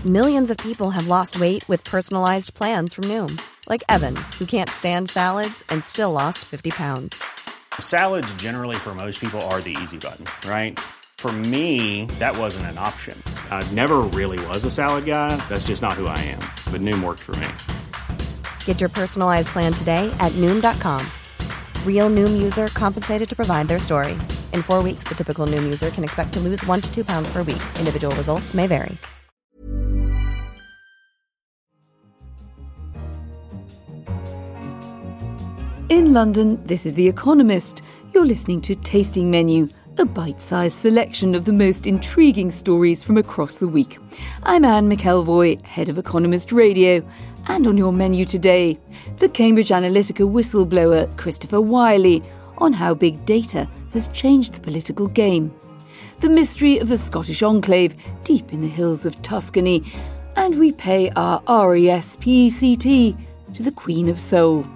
Millions of people have lost weight with personalized plans from Noom. Like Evan, who can't stand salads and still lost 50 pounds. Salads generally for most people are the easy button, right? For me, that wasn't an option. I never really was a salad guy. That's just not who I am. But Noom worked for me. Get your personalized plan today at Noom.com. Real Noom user compensated to provide their story. In 4 weeks, the typical Noom user can expect to lose 1 to 2 pounds per week. Individual results may vary. In London, this is The Economist. You're listening to Tasting Menu, a bite-sized selection of the most intriguing stories from across the week. I'm Anne McElvoy, head of Economist Radio. And on your menu today, the Cambridge Analytica whistleblower Christopher Wylie on how big data has changed the political game, the mystery of the Scottish enclave deep in the hills of Tuscany, and we pay our RESPECT to the Queen of Soul.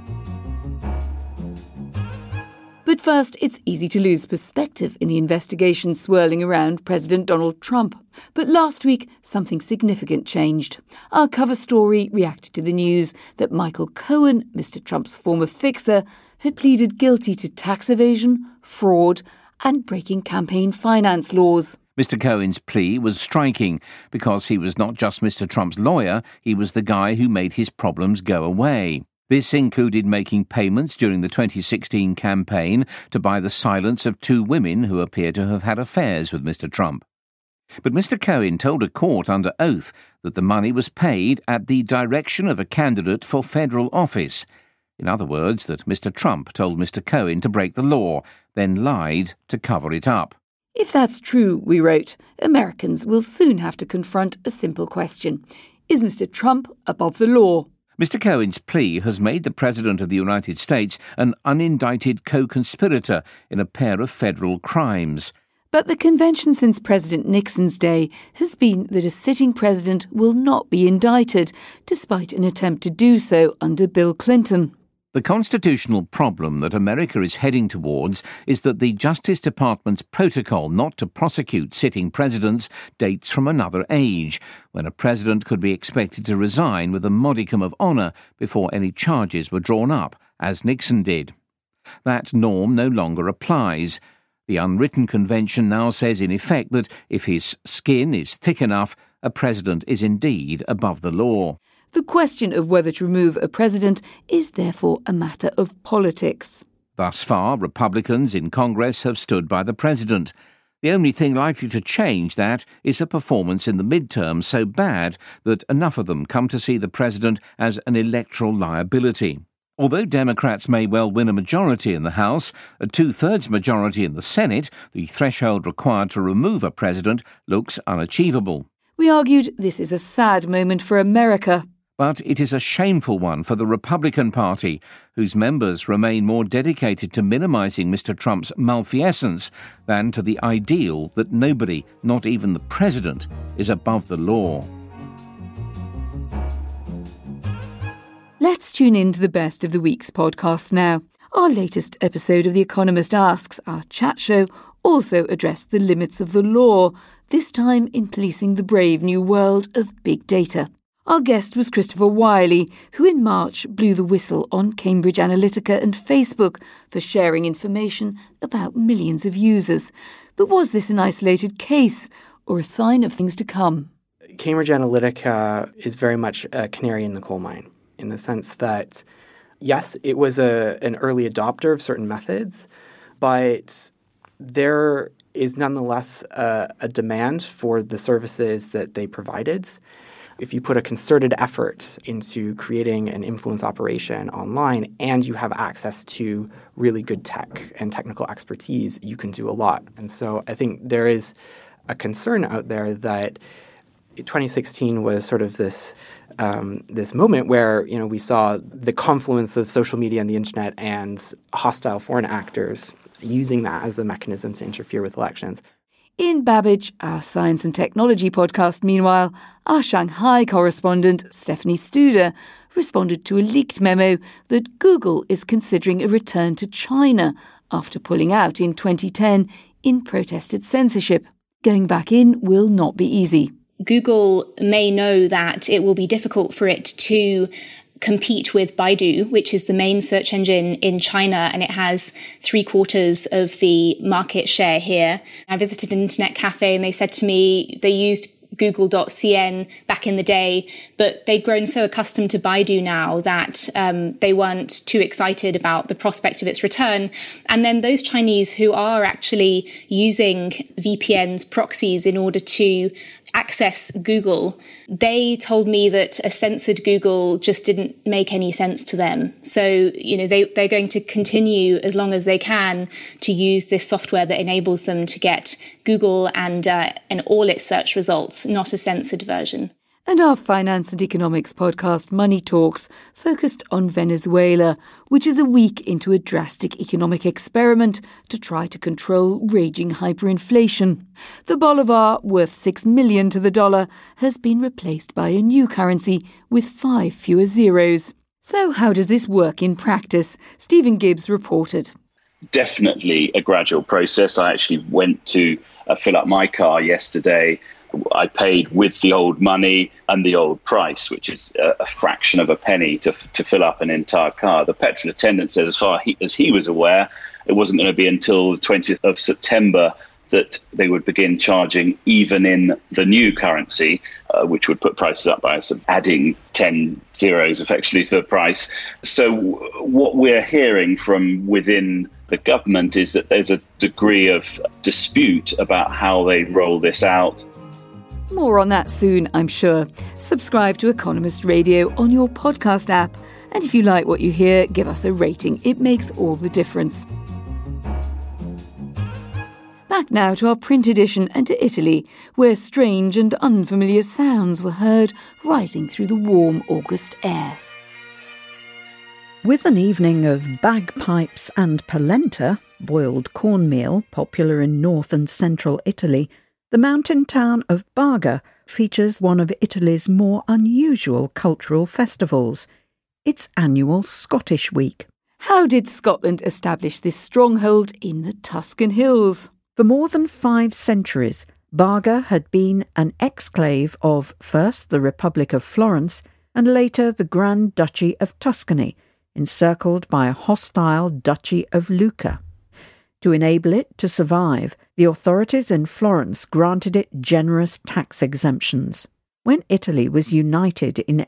But first, it's easy to lose perspective in the investigation swirling around President Donald Trump. But last week, something significant changed. Our cover story reacted to the news that Michael Cohen, Mr. Trump's former fixer, had pleaded guilty to tax evasion, fraud, and breaking campaign finance laws. Mr. Cohen's plea was striking because he was not just Mr. Trump's lawyer, he was the guy who made his problems go away. This included making payments during the 2016 campaign to buy the silence of 2 women who appear to have had affairs with Mr. Trump. But Mr. Cohen told a court under oath that the money was paid at the direction of a candidate for federal office. In other words, that Mr. Trump told Mr. Cohen to break the law, then lied to cover it up. If that's true, we wrote, Americans will soon have to confront a simple question. Is Mr. Trump above the law? Mr. Cohen's plea has made the President of the United States an unindicted co-conspirator in a pair of federal crimes. But the convention since President Nixon's day has been that a sitting president will not be indicted, despite an attempt to do so under Bill Clinton. The constitutional problem that America is heading towards is that the Justice Department's protocol not to prosecute sitting presidents dates from another age, when a president could be expected to resign with a modicum of honour before any charges were drawn up, as Nixon did. That norm no longer applies. The unwritten convention now says in effect that if his skin is thick enough, a president is indeed above the law. The question of whether to remove a president is therefore a matter of politics. Thus far, Republicans in Congress have stood by the president. The only thing likely to change that is a performance in the midterms so bad that enough of them come to see the president as an electoral liability. Although Democrats may well win a majority in the House, a 2/3 majority in the Senate, the threshold required to remove a president looks unachievable. We argued this is a sad moment for America. But it is a shameful one for the Republican Party, whose members remain more dedicated to minimising Mr. Trump's malfeasance than to the ideal that nobody, not even the president, is above the law. Let's tune in to the best of the week's podcasts now. Our latest episode of The Economist Asks, our chat show, also addressed the limits of the law, this time in policing the brave new world of big data. Our guest was Christopher Wylie, who in March blew the whistle on Cambridge Analytica and Facebook for sharing information about millions of users. But was this an isolated case or a sign of things to come? Cambridge Analytica is very much a canary in the coal mine, in the sense that, yes, it was an early adopter of certain methods, but there is nonetheless a demand for the services that they provided. If you put a concerted effort into creating an influence operation online and you have access to really good tech and technical expertise, you can do a lot. And so I think there is a concern out there that 2016 was sort of this moment where, we saw the confluence of social media and the internet and hostile foreign actors using that as a mechanism to interfere with elections. In Babbage, our science and technology podcast, meanwhile, our Shanghai correspondent, Stephanie Studer, responded to a leaked memo that Google is considering a return to China after pulling out in 2010 in protested censorship. Going back in will not be easy. Google may know that it will be difficult for it to compete with Baidu, which is the main search engine in China, and it has 3/4 of the market share here. I visited an internet cafe and they said to me they used Google.cn back in the day, but they'd grown so accustomed to Baidu now that they weren't too excited about the prospect of its return. And then those Chinese who are actually using VPNs, proxies, in order to access Google, they told me that a censored Google just didn't make any sense to them. So, they're going to continue as long as they can to use this software that enables them to get Google and all its search results, not a censored version. And our finance and economics podcast, Money Talks, focused on Venezuela, which is a week into a drastic economic experiment to try to control raging hyperinflation. The bolivar, worth $6 million to the dollar, has been replaced by a new currency with 5 fewer zeros. So how does this work in practice? Stephen Gibbs reported. Definitely a gradual process. I actually went to fill up my car yesterday. I paid with the old money and the old price, which is a fraction of a penny to fill up an entire car. The petrol attendant said as far as he was aware, it wasn't going to be until the 20th of September that they would begin charging even in the new currency, which would put prices up by adding 10 zeros effectively to the price. So what we're hearing from within the government is that there's a degree of dispute about how they roll this out. More on that soon, I'm sure. Subscribe to Economist Radio on your podcast app. And if you like what you hear, give us a rating. It makes all the difference. Back now to our print edition and to Italy, where strange and unfamiliar sounds were heard rising through the warm August air. With an evening of bagpipes and polenta, boiled cornmeal, popular in north and central Italy, the mountain town of Barga features one of Italy's more unusual cultural festivals, its annual Scottish Week. How did Scotland establish this stronghold in the Tuscan hills? For more than 5 centuries, Barga had been an exclave of first the Republic of Florence and later the Grand Duchy of Tuscany, encircled by a hostile Duchy of Lucca. To enable it to survive, the authorities in Florence granted it generous tax exemptions. When Italy was united in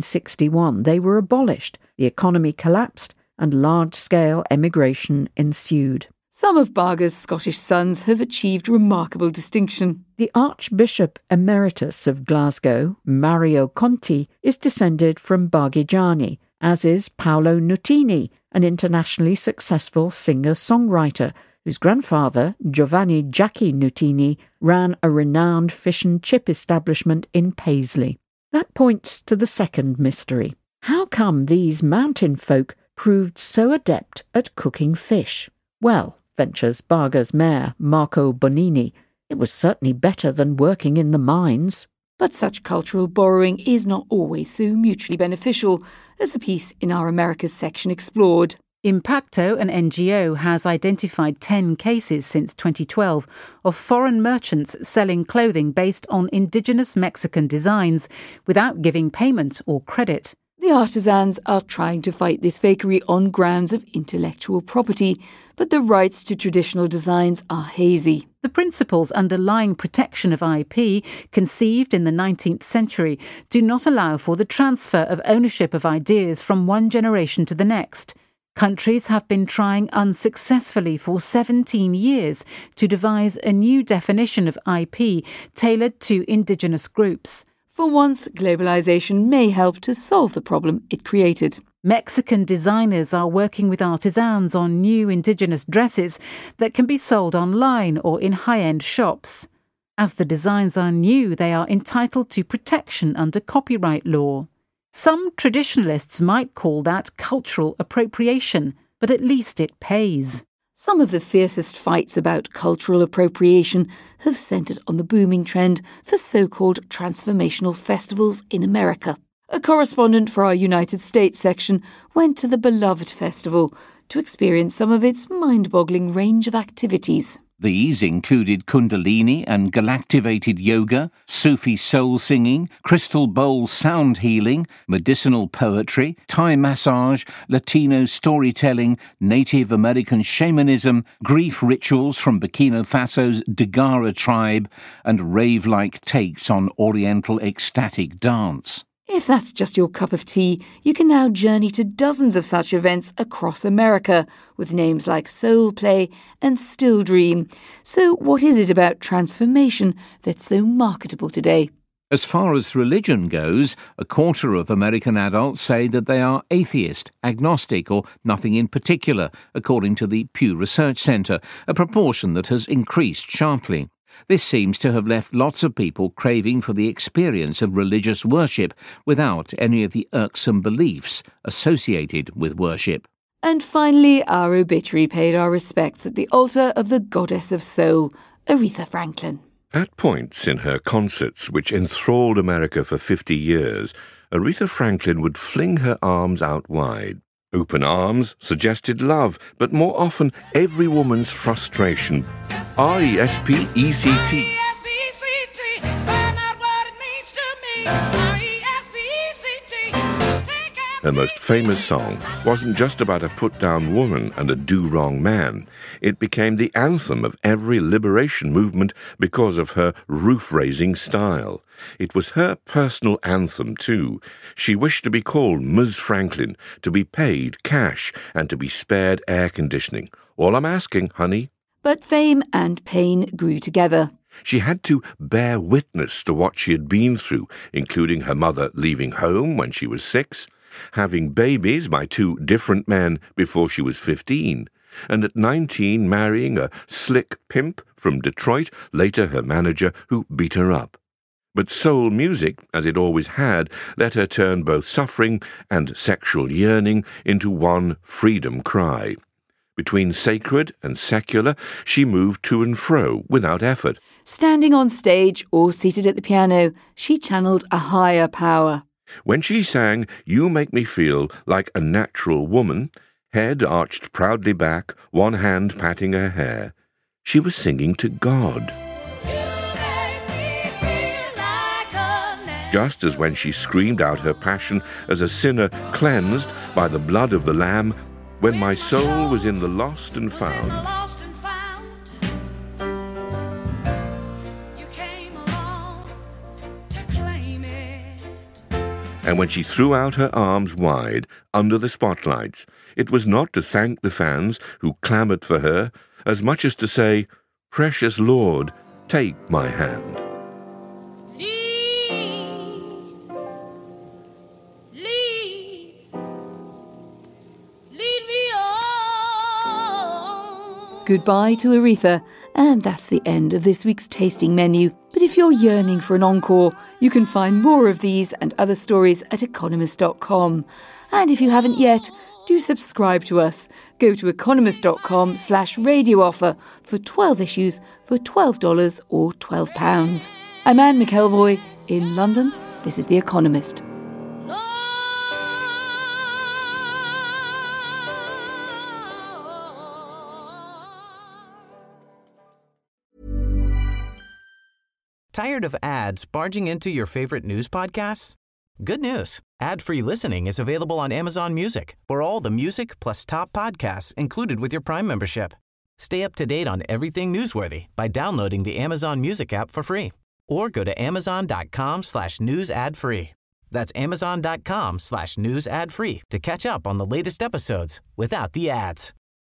1861, they were abolished, the economy collapsed, and large-scale emigration ensued. Some of Barga's Scottish sons have achieved remarkable distinction. The Archbishop Emeritus of Glasgow, Mario Conti, is descended from Bargigiani, as is Paolo Nutini, an internationally successful singer-songwriter whose grandfather, Giovanni Giacchi Nutini, ran a renowned fish and chip establishment in Paisley. That points to the second mystery. How come these mountain folk proved so adept at cooking fish? Well, ventures Barga's mayor, Marco Bonini, it was certainly better than working in the mines. But such cultural borrowing is not always so mutually beneficial, as the piece in our Americas section explored. Impacto, an NGO, has identified 10 cases since 2012 of foreign merchants selling clothing based on indigenous Mexican designs without giving payment or credit. The artisans are trying to fight this fakery on grounds of intellectual property, but the rights to traditional designs are hazy. The principles underlying protection of IP, conceived in the 19th century, do not allow for the transfer of ownership of ideas from one generation to the next. Countries have been trying unsuccessfully for 17 years to devise a new definition of IP tailored to indigenous groups. For once, globalization may help to solve the problem it created. Mexican designers are working with artisans on new indigenous dresses that can be sold online or in high-end shops. As the designs are new, they are entitled to protection under copyright law. Some traditionalists might call that cultural appropriation, but at least it pays. Some of the fiercest fights about cultural appropriation have centred on the booming trend for so-called transformational festivals in America. A correspondent for our United States section went to the beloved festival to experience some of its mind-boggling range of activities. These included Kundalini and galactivated yoga, Sufi soul singing, crystal bowl sound healing, medicinal poetry, Thai massage, Latino storytelling, Native American shamanism, grief rituals from Burkina Faso's Dagara tribe, and rave-like takes on Oriental ecstatic dance. If that's just your cup of tea, you can now journey to dozens of such events across America with names like Soul Play and Still Dream. So what is it about transformation that's so marketable today? As far as religion goes, a quarter of American adults say that they are atheist, agnostic, or nothing in particular, according to the Pew Research Center, a proportion that has increased sharply. This seems to have left lots of people craving for the experience of religious worship without any of the irksome beliefs associated with worship. And finally, our obituary paid our respects at the altar of the goddess of soul, Aretha Franklin. At points in her concerts, which enthralled America for 50 years, Aretha Franklin would fling her arms out wide. Open arms suggested love, but more often every woman's frustration. R-E-S-P-E-C-T. Her most famous song wasn't just about a put-down woman and a do-wrong man. It became the anthem of every liberation movement because of her roof-raising style. It was her personal anthem, too. She wished to be called Ms. Franklin, to be paid cash, and to be spared air conditioning. All I'm asking, honey. But fame and pain grew together. She had to bear witness to what she had been through, including her mother leaving home when she was 6, having babies by 2 different men before she was 15, and at 19 marrying a slick pimp from Detroit, later her manager, who beat her up. But soul music, as it always had, let her turn both suffering and sexual yearning into one freedom cry. Between sacred and secular, she moved to and fro without effort. Standing on stage or seated at the piano, she channeled a higher power. When she sang You Make Me Feel Like a Natural Woman, head arched proudly back, one hand patting her hair, she was singing to God. Just as when she screamed out her passion as a sinner cleansed by the blood of the Lamb, when my soul was in the lost and found. And when she threw out her arms wide under the spotlights, it was not to thank the fans who clamoured for her, as much as to say, "Precious Lord, take my hand." Goodbye to Aretha, and that's the end of this week's tasting menu. But if you're yearning for an encore, you can find more of these and other stories at economist.com. And if you haven't yet, do subscribe to us. Go to economist.com/radio offer for 12 issues for $12 or £12. I'm Anne McElvoy in London. This is The Economist. Tired of ads barging into your favorite news podcasts? Good news. Ad-free listening is available on Amazon Music for all the music plus top podcasts included with your Prime membership. Stay up to date on everything newsworthy by downloading the Amazon Music app for free or go to amazon.com/news ad free. That's amazon.com/news ad free to catch up on the latest episodes without the ads.